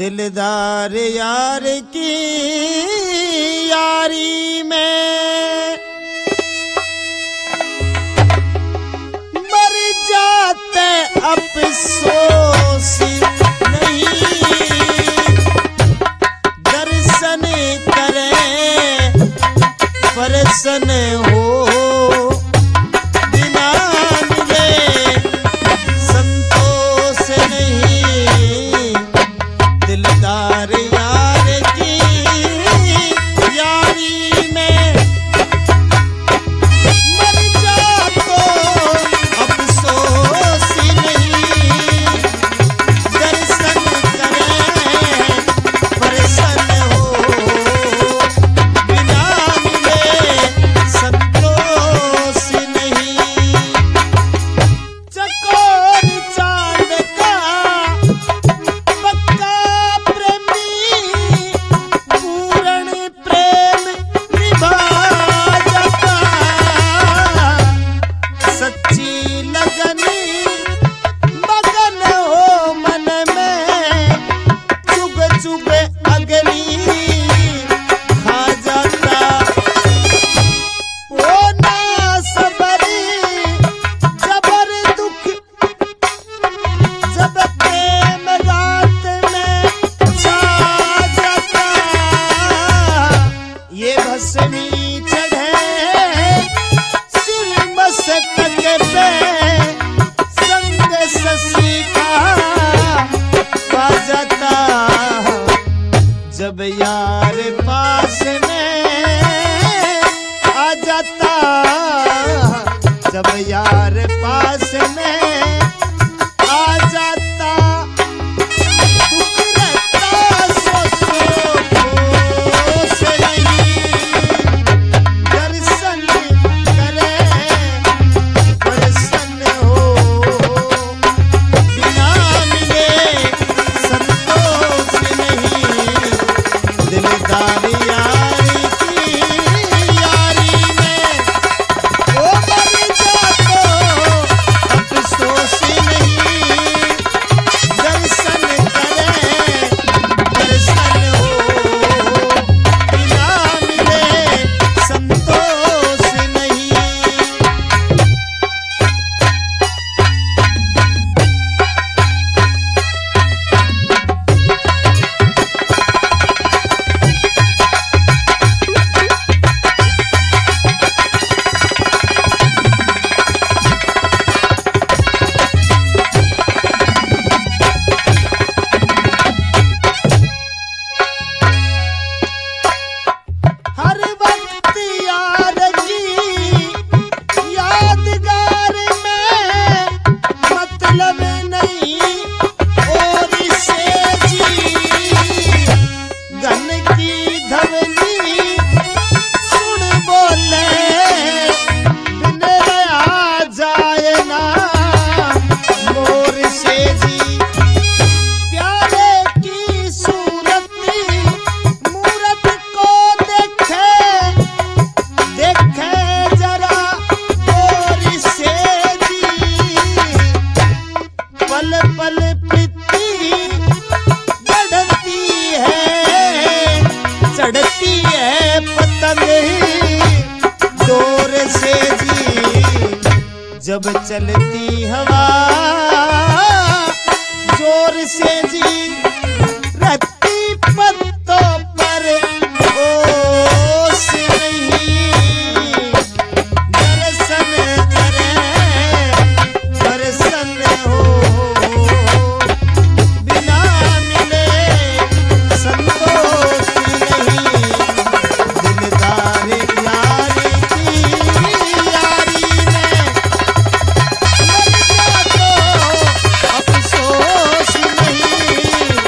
दिलदार यार की यारी में मर जाते अफसोस नहीं, दर्शन करें परसन हो बिना मिले संतोष नहीं। दिलदार यार की यारी में मर जा तो अफसोस नहीं, दर्शन करें परसन हो बिना मिले संतोष नहीं। चकोर चांद का पक्का प्रेमी पूर्ण प्रेम निभा जाता, सच्ची लगनी मगन हो मन में चुभ चुभ अग्नि खा जाता। वो ना सबरी जबर दुख जब प्रेम रात में छा जाता, ये भस्मी चढ़े सिर मस्तक पे संग शशि का पा जाता। जब यार पास में आ जाता, जब यार पास में आ जाता, दुख रहता सो होश नहीं, दर्शन करे परसन हो बिना मिले संतोष नहीं। दिलदार यार की यारी में ओ मर जा तो अफसोस नहीं, दर्शन करे परसन हो बिना मिले संतोष नहीं। हर वक्त यार की यादगार में मतलब नहीं और से जी, गन की धवनी सुन बोले बिन रहा जाए ना मोर से जी। प्यारे की सूरत मूरत को देखे देखे जरा और से जी, पल पल प्रीति बढ़ती है चढ़ती है पतंग डोर से जी। जब चलती हवा जोर से जी, रहती पत्तों पर ओस नहीं, दर्शन करे परसन हो बिना मिले संतोष नहीं। दिलदार यार की यारी में मर जा तो अफसोस नहीं,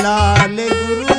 लाल गुरु